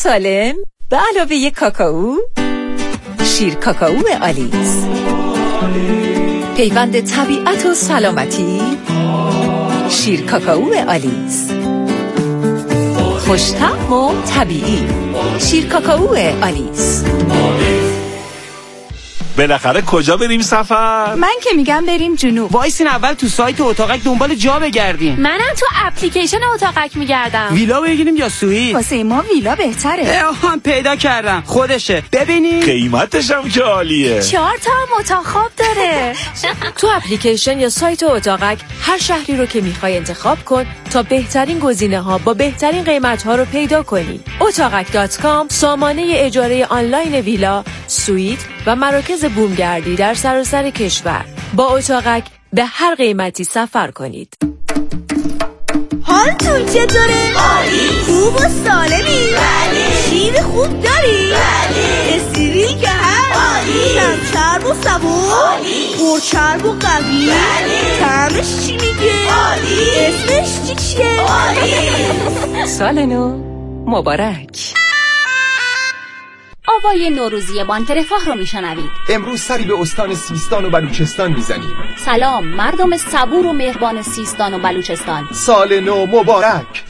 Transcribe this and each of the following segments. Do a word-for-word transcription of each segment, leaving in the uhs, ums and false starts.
سالم به علاوه کاکائو، شیر کاکائو آلیس. پیوند طبیعت و سلامتی، شیر کاکائو آلیس. خوش‌طعم و طبیعی، شیر کاکائو آلیس. بالاخره کجا بریم سفر؟ من که میگم بریم جنوب. وایسین اول تو سایت اتاقک دنبال جا بگردیم. منم تو اپلیکیشن اتاقک میگردم. ویلا بگیریم یا سوئیت؟ واسه ما ویلا بهتره. آهان پیدا کردم، خودشه. ببینید قیمتش هم که عالیه. چهار تا هم اتاق خواب داره. تو اپلیکیشن یا سایت اتاقک هر شهری رو که میخوای انتخاب کن تا بهترین گزینه ها با بهترین قیمت ها رو پیدا کنی. اتاقک دات کام سامانه اجاره آنلاین ویلا، سوئیت و مراکز بومگردی در سراسر کشور. با اتاقک به هر قیمتی سفر کنید. حالتون چطوره؟ عالی. خوب و سالمی؟ بله. شیر خوب داری؟ بله. استریل که هست؟ عالی. کم چرب و سبک؟ عالی. پرچرب و قوی؟ بله. طعمش چی میگه؟ عالی. اسمش چی چیه؟ عالی. سال نو مبارک. آوای نوروزی بانک رفاه رو میشنوید. امروز سری به استان سیستان و بلوچستان میزنیم. سلام مردم صبور و مهربان سیستان و بلوچستان. سال نو مبارک.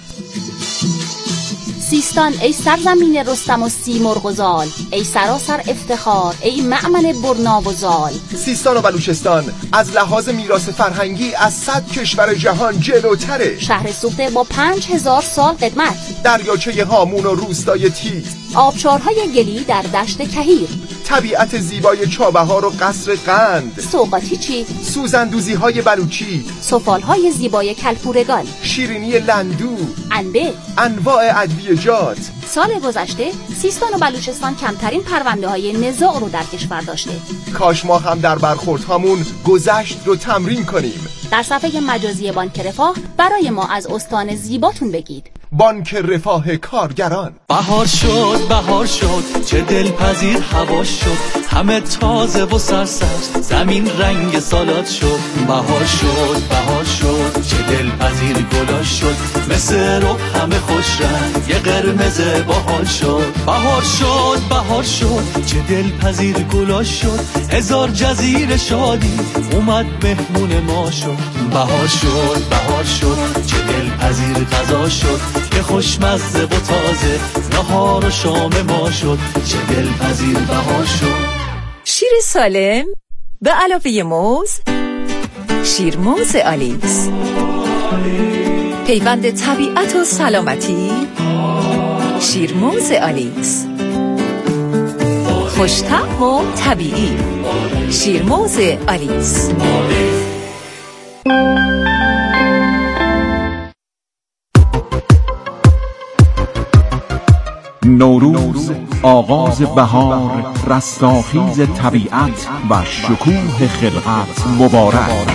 سیستان ای سرزمین رستم و سیمرغ و زال، ای سراسر افتخار، ای مأمن برنا و زال. سیستان و بلوچستان از لحاظ میراث فرهنگی از صد کشور جهان جلوتره. شهر سوخته با پنج هزار سال قدمت، دریاچه هامون و روستای تیز، آبشارهای گلی در دشت کهیر، طبیعت زیبای چابهار و قصر قند، سوقاتی چی، سوزندوزی های بلوچی، سفالهای زیبای کلپورگان، شیرینی لندو، انبه، انواع ادویه‌جات. سال گذشته سیستان و بلوچستان کمترین پرونده های نزاع رو در کشور داشته. کاش ما هم در برخوردهامون گذشت رو تمرین کنیم. در صفحه مجازی بانک رفاه برای ما از استان زیباتون بگید. بانک رفاه کارگران. بهار شد بهار شد چه دلپذیر هوا شد، همه تازه و سرسبز زمین رنگ سالاد شد. بهار شد بهار شد چه دلپذیر گلا شد، مثل رو همه خوش رنگ یه قرمز باحال شد. بهار شد بهار شد چه دلپذیر گلا شد، هزار جزیره شادی اومد مهمون ما شد. بهار شد بهار شد چه دلپذیر غذا شد، که خوشمزه و تازه نهار و شام ما شد. چه دلپذیر بهار شد. شیر سالم به علاوه موز، شیر موز آلیس. پیوند طبیعت و سلامتی، شیر موز آلیس. خوش‌طعم و طبیعی، شیر موز آلیس. نوروز، آغاز بهار، رستاخیز طبیعت و شکوه خلقت مبارک.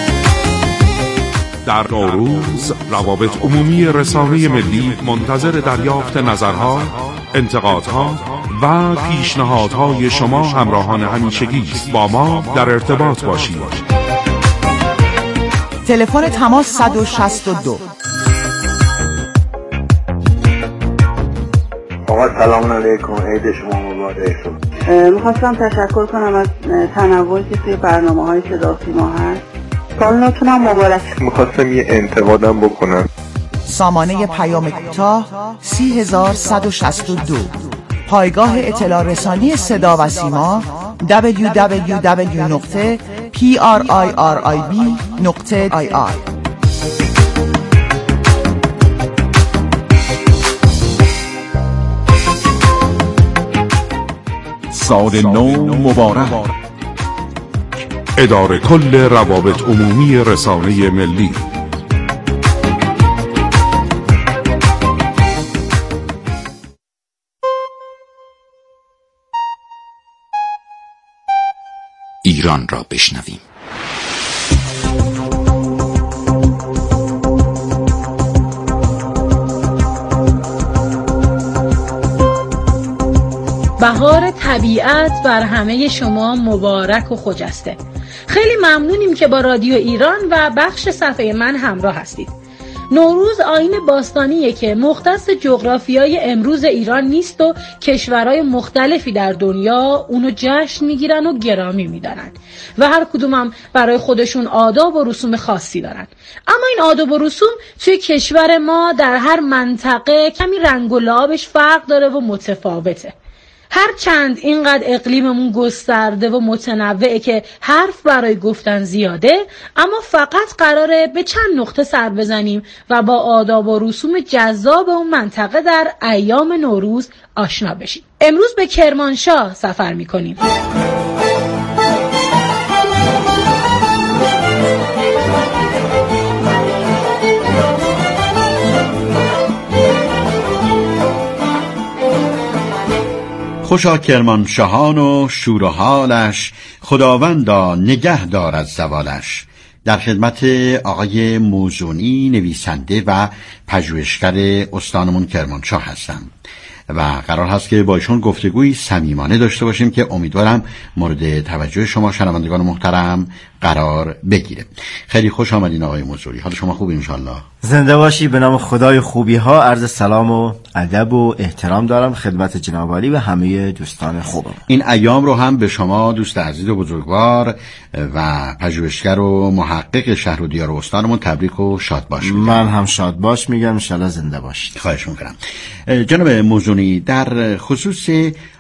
در نوروز روابط عمومی رسانه ملی منتظر دریافت نظرها، انتقادها و پیشنهادهای شما همراهان همیشگی است. با ما در ارتباط باشید. تلفن تماس صد و شصت و دو. آقا سلام علیکم، عید شما مبارک. میخواستم تشکر کنم از تنوعی که توی برنامه‌های صدا سیما هست. سال نوتون هم مبارک. میخواستم یه انتقادم بکنم. سامانه پیام کوتاه سی هزار صد و شصت و دو، پایگاه اطلاع رسانی صدا و سیما دبلیو دبلیو دبلیو نقطه پی آر آی آر آی بی نقطه آی آر. سال نو مبارک. اداره کل روابط عمومی رسانه ملی. ایران را بشنویم. بهار طبیعت بر همه شما مبارک و خجسته. خیلی ممنونیم که با رادیو ایران و بخش صفحه من همراه هستید. نوروز آیین باستانیه که مختص جغرافیای امروز ایران نیست و کشورهای مختلفی در دنیا اونو جشن میگیرن و گرامی میدارن و هر کدوم هم برای خودشون آداب و رسوم خاصی دارن. اما این آداب و رسوم توی کشور ما در هر منطقه کمی رنگ و لعابش فرق داره و متفاوته. هر چند اینقدر اقلیممون گسترده و متنوعه که حرف برای گفتن زیاده، اما فقط قراره به چند نقطه سر بزنیم و با آداب و رسوم جذاب اون منطقه در ایام نوروز آشنا بشیم. امروز به کرمانشاه سفر میکنیم. خوشا کرمانشاهان و شور و حالش، خداوندا نگه دار از زوالش. در خدمت آقای موزونی، نویسنده و پژوهشگر استانمون کرمانشاه هستم و قرار هست که با ایشون گفتگوی صمیمانه داشته باشیم که امیدوارم مورد توجه شما شنوندگان محترم قرار بگیره. خیلی خوش آمدین آقای موزونی، حال شما خوب انشالله؟ زنده باشی. به نام خدای خوبی ها عرض سلام و ادب و احترام دارم خدمت جناب عالی و همه دوستان خوبم. این ایام رو هم به شما دوست عزیز و بزرگوار و پژوهشگر و محقق شهر و دیار و استانمون تبریک و شاد باش میگم. من هم شاد باش میگم، انشالله زنده باشید. خواهش میکنم. جناب موزونی، در خصوص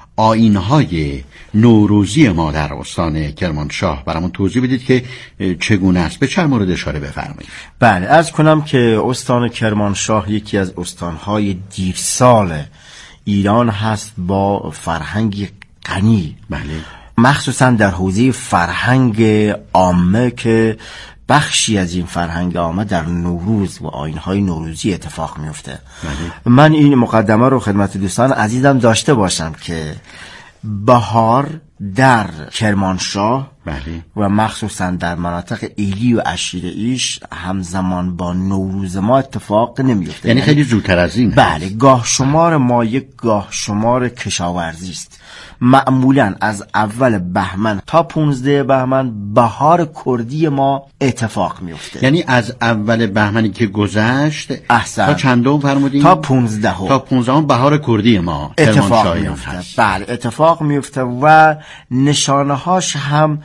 آیین‌های نوروزی ما در استان کرمانشاه برامون توضیح بدید که چگونه است، به چه مورد اشاره بفرمایید. بله، عرض کنم که استان کرمانشاه یکی از استان‌های دیرسال ایران هست با فرهنگی غنی، بله، مخصوصا در حوزه فرهنگ عامه که بخشی از این فرهنگ عامه در نوروز و آیین‌های نوروزی اتفاق میفته. بله. من این مقدمه رو خدمت دوستان عزیزم داشته باشم که بهار در کرمانشاه، بله، و مخصوصا در مناطق ایلی و عشیره ایش همزمان با نوروز ما اتفاق نمیفته. یعنی خیلی زودتر از این. بله، گاه شمار ما یک گاه شمار کشاورزی است. معمولا از اول بهمن تا پونزده بهمن بهار کردی ما اتفاق میفته. یعنی از اول بهمنی که گذشت احسن. تا چندم فرمودین؟ تا پونزده تا پونزده بهار کردی ما اتفاق میفته. بله، اتفاق میفته و نشانه هاش هم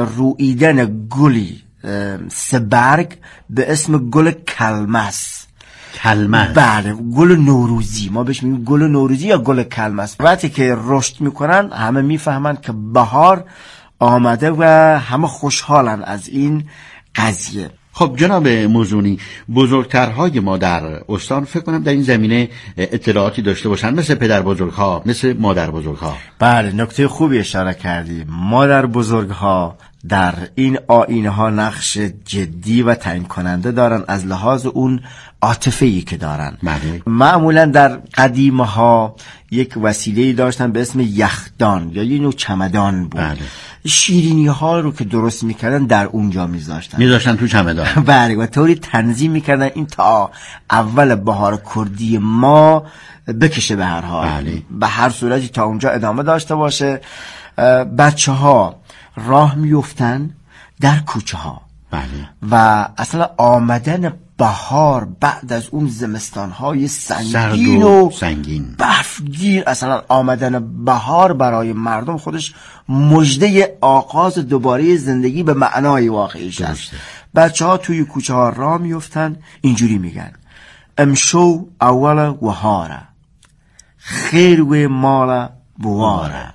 رویدن گلی سه برگ به اسم گل کلمس. کلمس؟ بله، گل نوروزی. ما بهش میگیم گل نوروزی یا گل کلمس. وقتی که رشد میکنن همه میفهمن که بهار آمده و همه خوشحالن از این قضیه. خب جناب موزونی، بزرگترهای ما در استان فکر کنم در این زمینه اطلاعاتی داشته باشن، مثل پدر بزرگها، مثل مادر بزرگها. بله، نکته خوبی اشاره کردی. مادر بزرگها در این آیین‌ها نقش جدی و تعیین کننده دارن از لحاظ اون عاطفه‌ای که دارن. بله. معمولا در قدیم‌ها یک وسیله‌ای داشتن به اسم یخدان یا یه نوع چمدان بود. بله. شیرینی‌ها رو که درست می‌کردن در اونجا می‌ذاشتن. می‌ذاشتن تو چمدان. بله، و طوری تنظیم می‌کردن این تا اول بهار کردی ما بکشه به هر حال. بله. به هر صورتی تا اونجا ادامه داشته باشه. بچه‌ها راه میفتن در کوچه ها. بله. و اصلا آمدن بهار بعد از اون زمستان های سنگین و سنگین برفگیر، اصلا آمدن بهار برای مردم خودش مژده آغاز دوباره زندگی به معنای واقعیش است. بچه ها توی کوچه ها راه میفتن، اینجوری میگن: امشو اول وهاره خیر و مال بواره،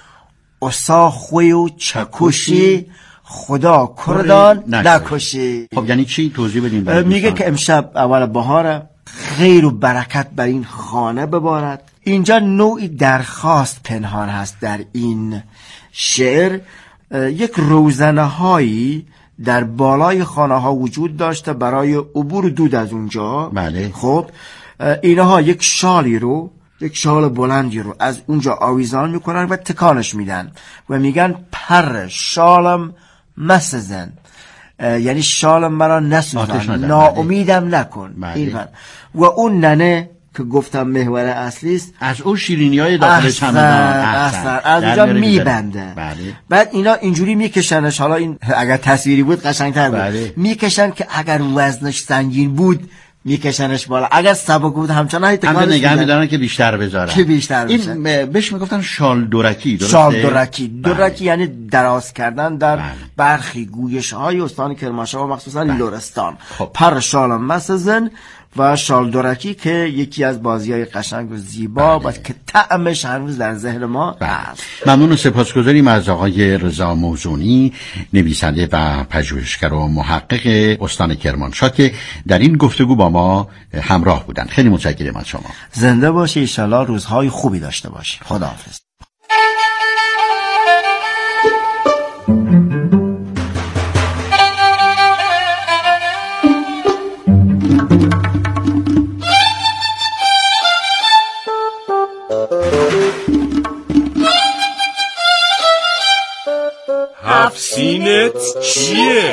اسا خوی و چکوشی خدا کردان نکشی. خب یعنی چی؟ توضیح بدین. میگه که امشب اول بهاره، خیر و برکت بر این خانه ببارد. اینجا نوعی درخواست پنهان هست در این شعر. یک روزنه هایی در بالای خانه ها وجود داشته برای عبور دود از اونجا. بله. خب اینها یک شالی رو، یک شال بلندی رو از اونجا آویزان میکنن و تکانش میدن و میگن پر شالم مسزن، یعنی شالم مرا نسوزن، ناامیدم نکن. این و اون ننه که گفتم محور اصلی است، از اون شیرینی های داخل چمدان از اونجا میبنده. بعد اینا اینجوری میکشنش. حالا این اگر تصویری بود قشنگتر بود. بله. میکشن که اگر وزنش سنگین بود میکشنش بالا. اگر سبک بود همچنان هم نگه میدارن که بیشتر بذارن، که بیشتر بشه. این بهش میگفتن شال دورکی، درسته؟ شال دورکی. دورکی یعنی دراز کردن در بله. برخی گویش های استان کرمانشاه و مخصوصا بله. لرستان. خب. پر شال مسزن و شال دورکی که یکی از بازی‌های قشنگ و زیبا بله. که طعمش هنوز در ذهن ما هست. بله. ممنون و سپاسگزاریم از آقای رضا موزونی، نویسنده و پژوهشگر و محقق استان کرمانشاه که در این گفتگو با ما همراه بودن. خیلی متشکرم از شما. زنده باشی، ان شاءالله روزهای خوبی داشته باشی. خداحافظ. هفسینت چیه؟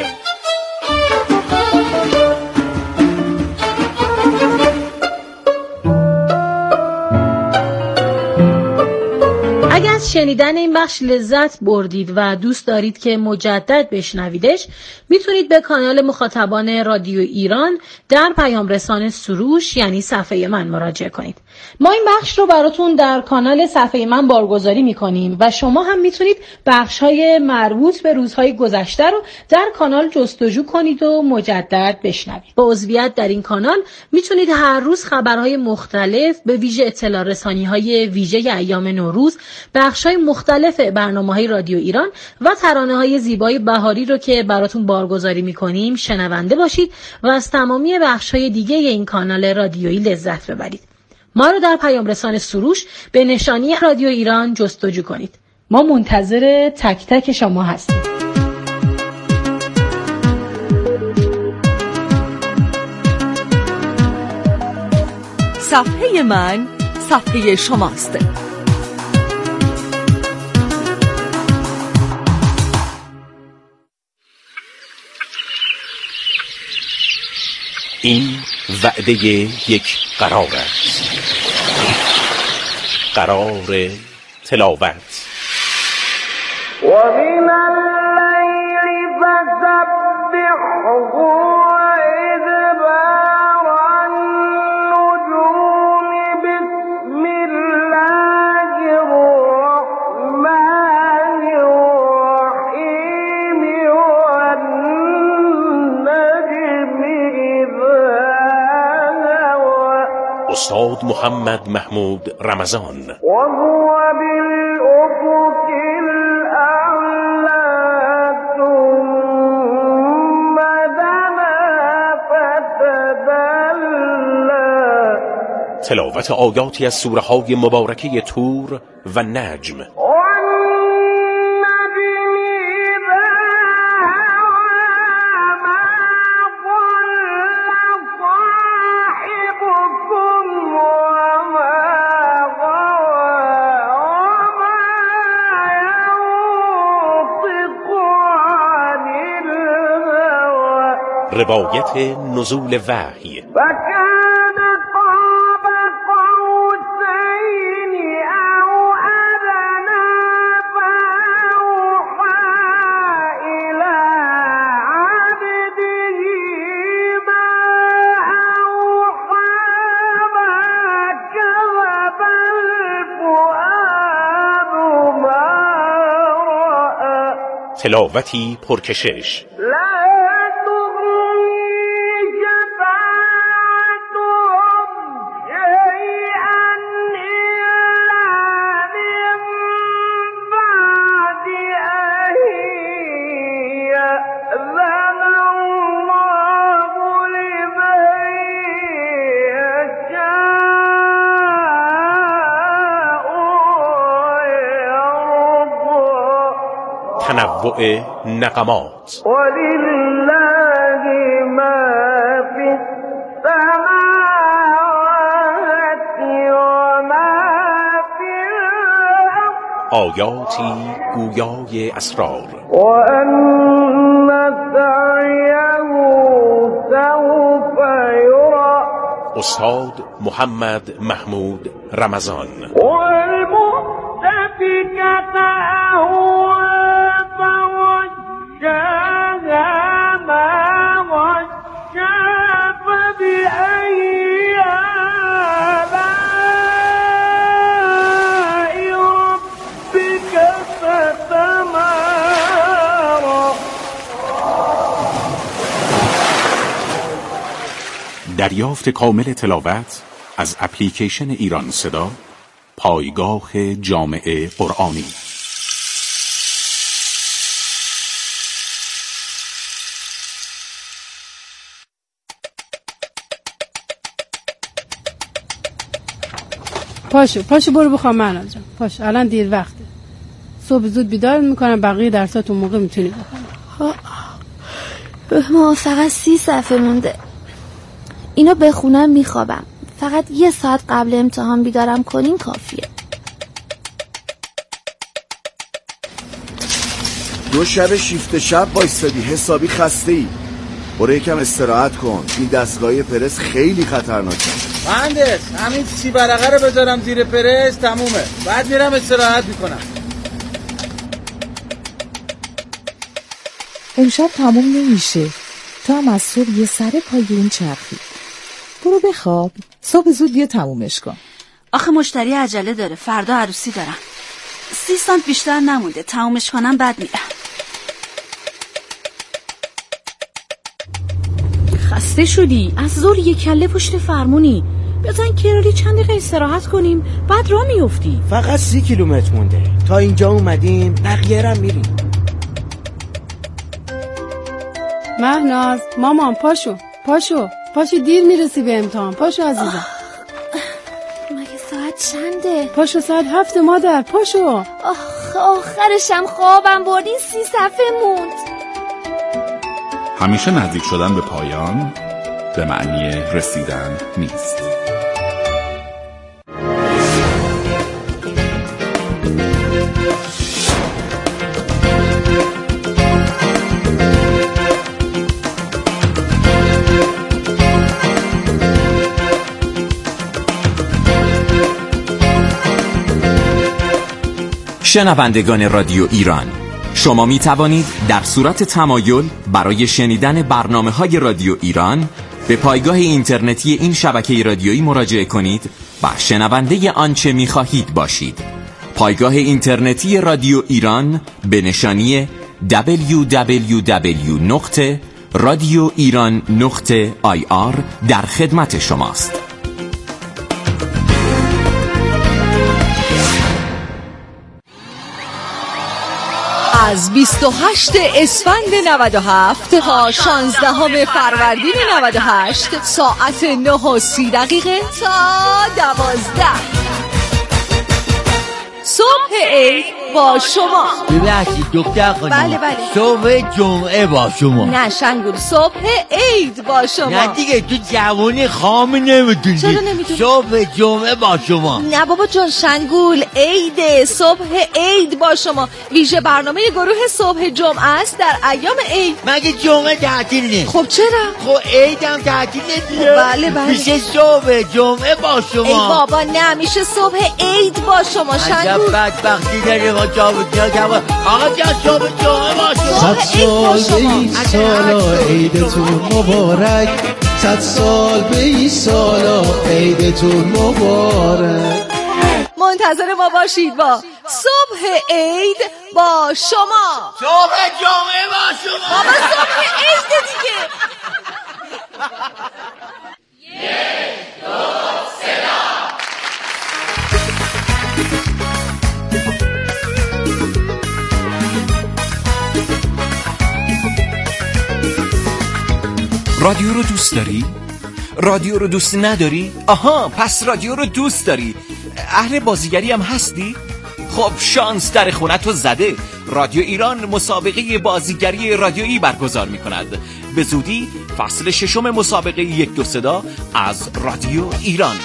اگر از شنیدن این بخش لذت بردید و دوست دارید که مجدد بشنویدش، میتونید به کانال مخاطبان رادیو ایران در پیام رسان سروش یعنی صفحه من مراجعه کنید. ما این بخش رو براتون در کانال صفحه من بارگذاری میکنیم و شما هم میتونید بخش‌های مربوط به روزهای گذشته رو در کانال جستجو کنید و مجدد بشنوید. با عضویت در این کانال میتونید هر روز خبرهای مختلف به ویژه اطلاع رسانی‌های ویژه ایام نوروز، بخش‌های مختلف برنامه‌های رادیو ایران و ترانه‌های زیبای بهاری رو که براتون بارگذاری میکنیم شنونده باشید و از تمامی بخش‌های دیگه این کانال رادیویی لذت ببرید. ما رو در پیام رسان سروش به نشانی رادیو ایران جستجو کنید. ما منتظر تک تک شما هستیم. صفحه من صفحه شماست. این وعده یک قرار است، قرار تلاوت. و من اللیل فسبحه و ادبار النجوم بسم الله الرحمن الرحیم والنجم اذا هوى. استاد محمد محمود رمضان. و هو بالافق الاعلی ثم دنا فتدلی. تلاوت آیاتی از سوره های مبارکه طور و نجم. روایت نزول وحی. وكان قاب قوسين أو أدنى فأوحى إلى عبده ما أوحى ما كذب الفؤاد ما رأى. تلاوتی پرکشش. تنوع نغمات. ولله ما في السماوات وما في الأرض. آیاتی گویای اسرار. وأن سعيه سوف يرى. استاد محمد محمود رمضان. والمؤتفكة أهوى فغشاها ما غشا فبأي دریافت کامل تلاوت از اپلیکیشن ایران صدا، پایگاه جامع قرآنی. پاشو پاشو برو بخوام من جان. پاشو الان دیر وقته. صبح زود بیدار میکنم، بقیه درسات اون موقع میتونی بخونی. ما فقط سی صفحه مونده. اینو بخونم میخوابم. فقط یه ساعت قبل امتحان بیدارم کنین کافیه. دو شب شیفت شب بایستادی، حسابی خسته ای. برو یکم استراحت کن. این دستگاه پرس خیلی خطرناکه. مهندس همین سی برقه رو بذارم زیر پرس تمومه، بعد میرم استراحت میکنم. امشب تموم نمیشه. تو هم از صبح یه سر پای اون چرخی. برو بخواب، صبح زود بیا تمومش کن. آخه مشتری عجله داره، فردا عروسی دارم. سی سانت بیشتر نمونده، تمومش کنم بعد میرم. خسته شدی؟ از زور یک کله پشت فرمونی. بزن کرالی چند دقیقه استراحت کنیم بعد راه میافتی. فقط سی کیلومتر مونده تا اینجا اومدیم، بقیه رم میریم. مهناز مامان پاشو پاشو پاشو دیر میرسی به امتحان. پاشو عزیزم. مگه ساعت چنده؟ پاشو ساعت هفت مادر. پاشو. آخ آخرشم خوابم بردین، سی صفحه موند. همیشه نزدیک شدن به پایان به معنی رسیدن نیست. شنوندگان رادیو ایران، شما می توانید در صورت تمایل برای شنیدن برنامه‌های رادیو ایران به پایگاه اینترنتی این شبکه رادیویی مراجعه کنید و شنونده آنچه می خواهید باشید. پایگاه اینترنتی رادیو ایران به نشانی دبلیو دبلیو دبلیو نقطه رادیو ایران نقطه آی آر در خدمت شماست. از بیست و هشت اسفند نود و هفت تا شانزدهم فروردین نود و هشت ساعت نه و سی دقیقه تا دوازده صبح عید با شما. ببخشید دکتر خانم. بله بله. صبح جمعه با شما. نه شنگول، صبح عید با شما. نه دیگه تو جوانی خام نمیتونی. چرا نمیتونی؟ صبح جمعه با شما. نه بابا جان، شنگول عیده، صبح عید با شما. ویژه برنامه گروه صبح جمعه است در ایام عید. مگه جمعه تعطیل نیست؟ خب چرا؟ خب عید هم تعطیل نیست. بله بله. میشه صبح جمعه با شما. ای بابا نه، میشه صبح عید با شما شنگول. بدبختی داره ما جابجا کردن. آقا جان صبح جمعه با شما. صد سال به این سالا عیدتون مبارک. صد سال به این سالا عیدتون مبارک. منتظر ما باشید با صبح عید با شما. صبح جمعه با شما. بابا صبح عید دیگه. یک دو سه رادیو رو دوست داری؟ رادیو رو دوست نداری؟ آها، پس رادیو رو دوست داری. اهل بازیگری هم هستی؟ خب شانس در خونت رو زده. رادیو ایران مسابقه بازیگری رادیویی برگزار می کند. به زودی فصل ششم مسابقه یک دو صدا از رادیو ایران.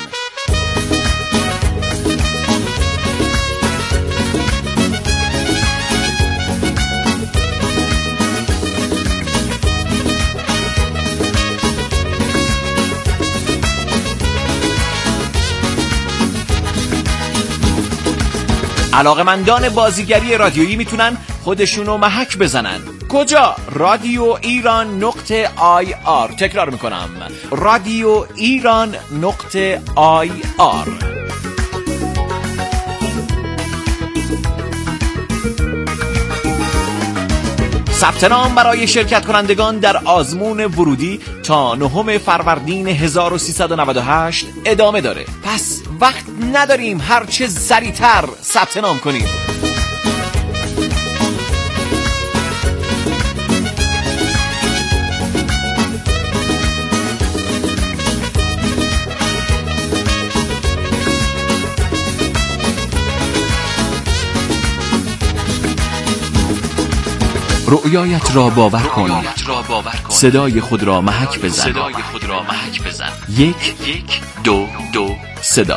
علاقمندان بازیگری رادیویی میتونن خودشونو محک بزنن. کجا؟ رادیو ایران نقطه آی آر. تکرار میکنم، رادیو ایران نقطه آی آر. ثبت نام برای شرکت کنندگان در آزمون ورودی تا نهم فروردین هزار و سیصد و نود و هشت ادامه داره. پس وقت نداریم، هرچه سریعتر ثبت نام کنید. رؤیایت را باور کن، صدای خود را محک بزن. یک دو دو صدا.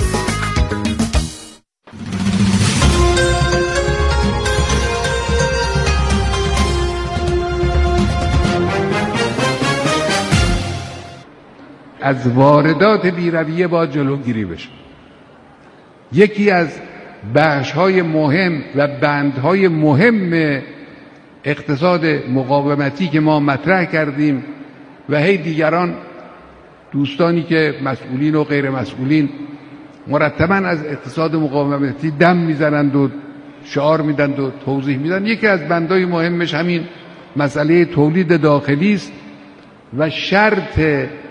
از واردات بی‌رویه باید جلوگیری بشه. یکی از بخش‌های مهم و بندهای مهم اقتصاد مقاومتی که ما مطرح کردیم و هی دیگران دوستانی که مسئولین و غیر مسئولین مرتباً از اقتصاد مقاومتی دم میزنند و شعار میدند و توضیح میدن، یکی از بندهای مهمش همین مسئله تولید داخلی است و شرط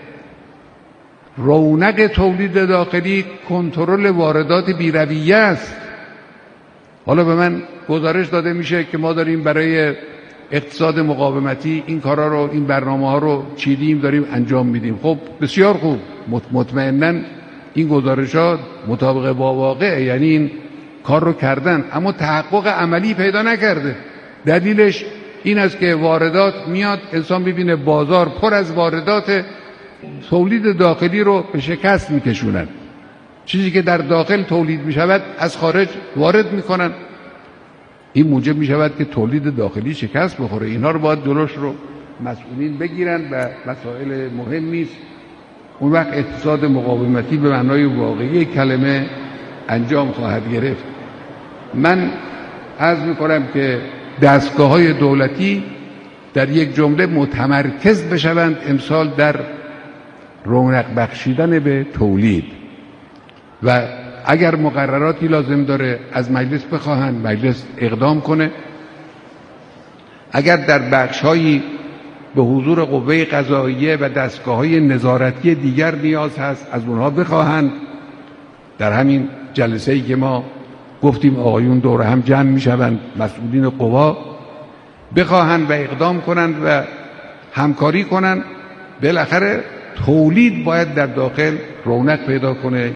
رونق تولید داخلی کنترل واردات بی‌رویه است. حالا به من گزارش داده میشه که ما داریم برای اقتصاد مقاومتی این کارا رو، این برنامه ها رو چیدیم، داریم انجام میدیم. خب بسیار خوب، مطمئناً این گزارش ها مطابق با واقع، یعنی این کار رو کردن، اما تحقق عملی پیدا نکرده. دلیلش این است که واردات میاد، انسان ببینه بازار پر از واردات، تولید داخلی رو به شکست میکشونن. چیزی که در داخل تولید میشود از خارج وارد میکنن. این موجب میشود که تولید داخلی شکست بخوره. اینها رو باید جلوش رو مسئولین بگیرن و مسائل مهمی است. اون وقت اقتصاد مقاومتی به معنای واقعی کلمه انجام خواهد گرفت. من عرض میکنم که دستگاه‌های دولتی در یک جمله متمرکز بشوند امسال در رونق بخشیدن به تولید و اگر مقرراتی لازم داره از مجلس بخواهن، مجلس اقدام کنه. اگر در بخش‌هایی به حضور قوه قضاییه و دستگاه‌های نظارتی دیگر نیاز هست، از اونها بخواهند. در همین جلسه‌ای که ما گفتیم آقایون دور هم جمع میشوند، مسئولین قوا بخواهند و اقدام کنند و همکاری کنند. بالاخره تولید باید در داخل رونق پیدا کنه.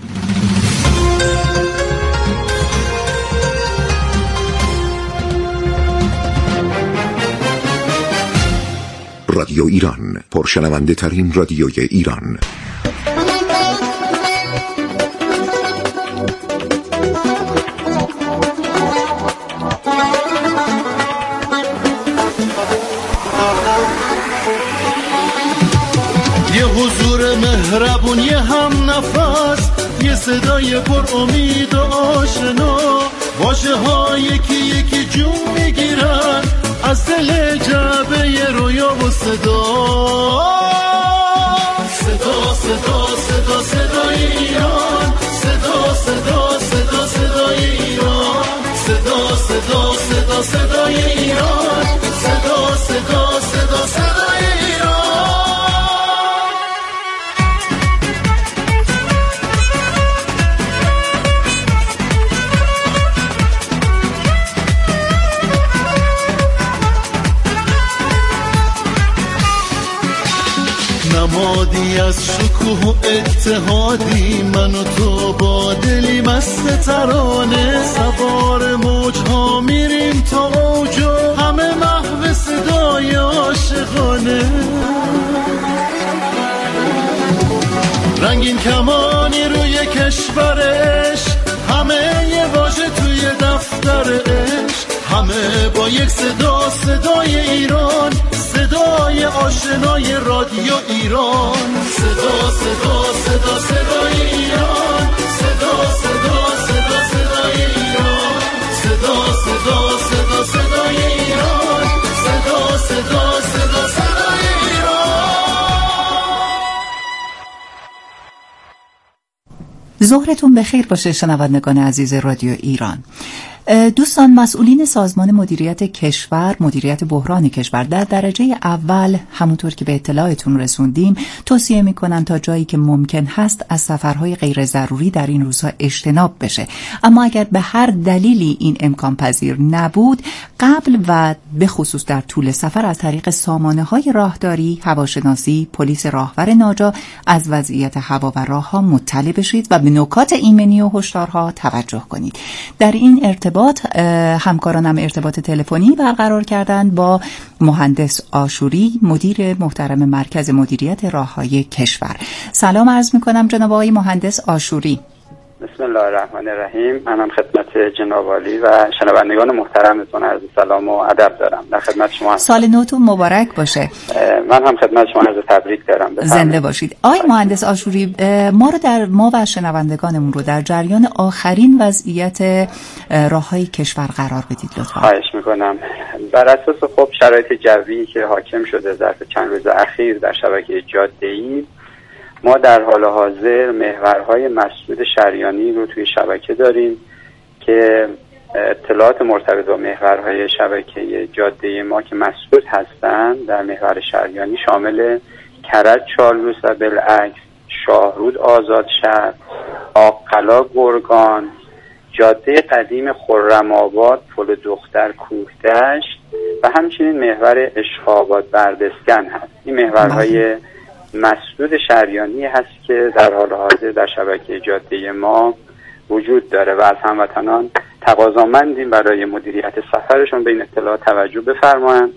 رادیو ایران، پرشنونده ترین رادیوی ایران. یه حضور مهربون، یه هم نفس، یه صدای پر امید و آشنا، واژه ها یکی یکی جون میگیرن از دل جعبه رویا و صدا. صدا صدا صدا صدای ایران، صدا صدا صدا صدای ایران، صدا صدا صدا صدای ایران، صدا صدا صدا صدای ایران. نمادی از شکوه و اتحادی، من و تو با دلی مست ترانه، سوار موجها میریم تا اوج و همه محو صدای عاشقانه. رنگین کمانی روی کشورش، همه یه واژه توی دفتر عشق، همه با یک صدا، صدای ایران، صدای آشنای رادیو ایران. صدا صدا صدا صدای ایران، صدا صدا صدا صدای ایران، صدا صدا صدا صدای ایران، صدا صدا صدا صدای ایران. ظهرتون بخیر باشه شنوندگان عزیز رادیو ایران. دوستان، مسئولین سازمان مدیریت کشور، مدیریت بحران کشور در درجه اول همونطور که به اطلاعتون رسوندیم توصیه میکنن تا جایی که ممکن هست از سفرهای غیر ضروری در این روزها اجتناب بشه. اما اگر به هر دلیلی این امکان پذیر نبود، قبل و به خصوص در طول سفر از طریق سامانه‌های راهداری، هواشناسی، پلیس راهور ناجا از وضعیت هوا و راه‌ها مطلع بشید و به نکات ایمنی و هشدارها توجه کنید. در این ارتباط همکارانم ارتباط تلفنی برقرار کردند با مهندس آشوری، مدیر محترم مرکز مدیریت راههای کشور. سلام عرض می‌کنم جناب آقای مهندس آشوری. بسم الله الرحمن الرحیم. منم خدمت جناب عالی و شنوندگان محترمتون عرض سلام و ادب دارم. در خدمت شما. سال نوتون مبارک باشه. من هم خدمت شما عرض تبریک دارم. بفرمایید. زنده باشید. آقای مهندس آشوری، ما رو در ما و شنوندگانمون رو در جریان آخرین وضعیت راههای کشور قرار بدید لطفا. خواهش میکنم. بر اساس خب شرایط جویی که حاکم شده ظرف چند روز اخیر در شبکه جاده‌ای، ما در حال حاضر محورهای مسدود شریانی رو توی شبکه داریم که اطلاعات مرتبط با محورهای شبکه جاده ما که مسدود هستند در محور شریانی شامل کرج چالوس و بالعکس، شاهرود آزادشهر، آق‌قلا گرگان، جاده قدیم خرم‌آباد، پل دختر کوهدشت و همچنین محور عشق‌آباد بردسکن هست. این محورهای مسدود شریانی هست که در حال حاضر در شبکه جاده ما وجود داره و از هموطنان تقاضامندیم برای مدیریت سفرشون به این اطلاعات توجه بفرمایند.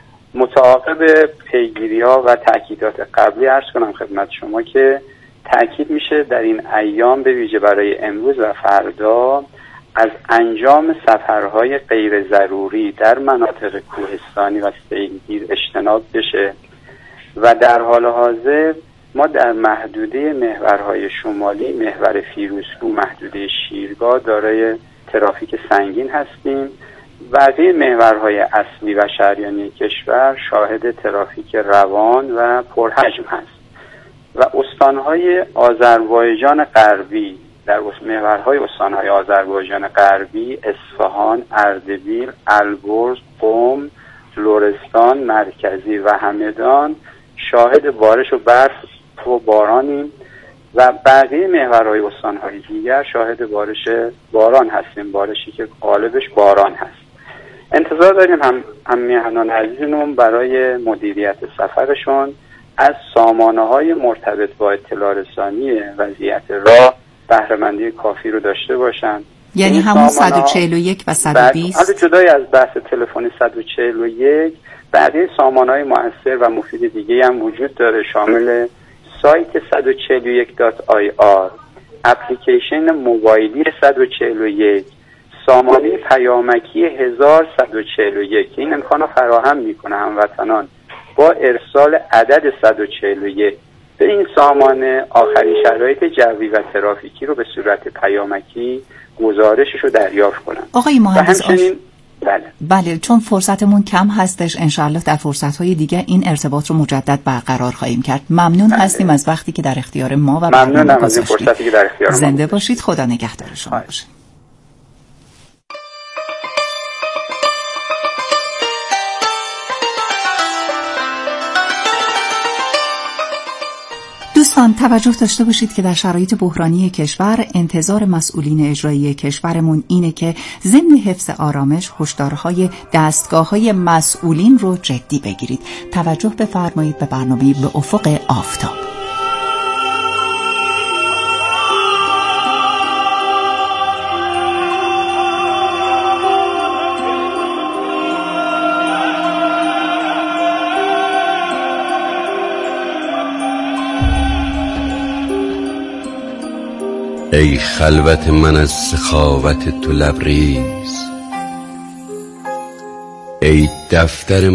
متعاقب پیگیری‌ها و تأکیدات قبلی عرض کنم خدمت شما که تأکید میشه در این ایام به ویژه برای امروز و فردا از انجام سفرهای غیر ضروری در مناطق کوهستانی و سیلگیر اجتناب بشه و در حال حاضر ما در محدوده محورهای شمالی، محور فیروزکوه، محدوده شیرگاه دارای ترافیک سنگین هستیم. بقیه محورهای اصلی و شریانی کشور شاهد ترافیک روان و پرحجم هست و استانهای آذربایجان غربی در محورهای استانهای آذربایجان غربی، اصفهان، اردبیل، البرز، قم، لرستان مرکزی و همدان شاهد بارش و برف و بارانیم و بقیه محورهای استانهای دیگر شاهد بارش باران هستیم، بارشی که غالبش باران هست. انتظار داریم هم همیهنان عزیزمون برای مدیریت سفرشون از سامانه‌های مرتبط با اطلاع رسانی وضعیت راه بهره‌مندی کافی رو داشته باشن. یعنی همون صد و چهل و یک و صد و بیست. حالا جدای از بحث تلفنی صد و چهل و یک، بقیه سامانه‌های مؤثر و مفید دیگه هم وجود داره شامل سایت صد و چهل و یک دات آی آر، اپلیکیشن موبایلی صد و چهل و یک، سامانه پیامکی هزار و صد و چهل و یک که این امکان فراهم میکنه هموطنان با ارسال عدد صد و چهل و یک به این سامانه آخرین شرایط جوی و ترافیکی رو به صورت پیامکی گزارشش رو دریافت کنن. آقای مهندس آش... بله. بله چون فرصتمون کم هستش، انشاءالله در فرصت‌های دیگه این ارتباط رو مجدد برقرار خواهیم کرد. ممنون بله. هستیم از وقتی که در اختیار ما و ممنونم از این فرصتی که در اختیار ما. زنده باشید، خدا نگهدار شما باشه. دوستان توجه داشته باشید که در شرایط بحرانی کشور انتظار مسئولین اجرایی کشورمون اینه که ضمن حفظ آرامش هشدارهای دستگاه‌های مسئولین رو جدی بگیرید. توجه بفرمایید به برنامه به افق آفتاب. ای خلوت من از سخاوت تو لبریز، ای دفتر